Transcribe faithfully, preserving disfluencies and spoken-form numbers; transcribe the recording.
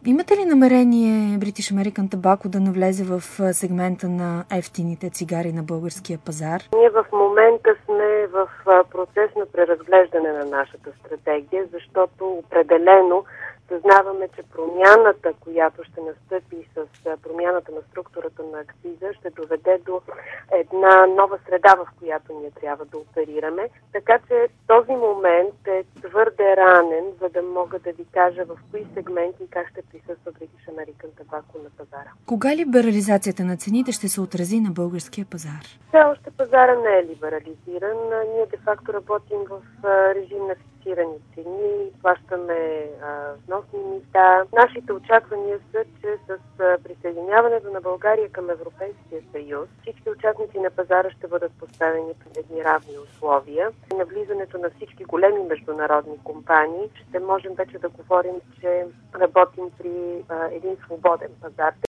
Имате ли намерение British American Tobacco да навлезе в сегмента на евтините цигари на българския пазар? Ние в момента сме в процес на преразглеждане на нашата стратегия, защото определено съзнаваме, че промяната, която ще настъпи с промяната на структурата на акциза, ще доведе до една нова среда, в която ние трябва да оперираме. Така че този момент е твърде ранен, за да мога да ви кажа в кои сегменти и как ще присъства British American Tobacco на пазара. Кога либерализацията на цените ще се отрази на българския пазар? Все още пазара не е либерализиран. Ние де-факто работим в режим на фиксирани цени, плащаме вносни мита. Нашите очаквания са, че с присъединяването на България към Европейския съюз всички участници на пазара ще бъдат поставени при едни равни условия. На влизането на всички големи международни компании ще можем вече да говорим, че работим при един свободен пазар.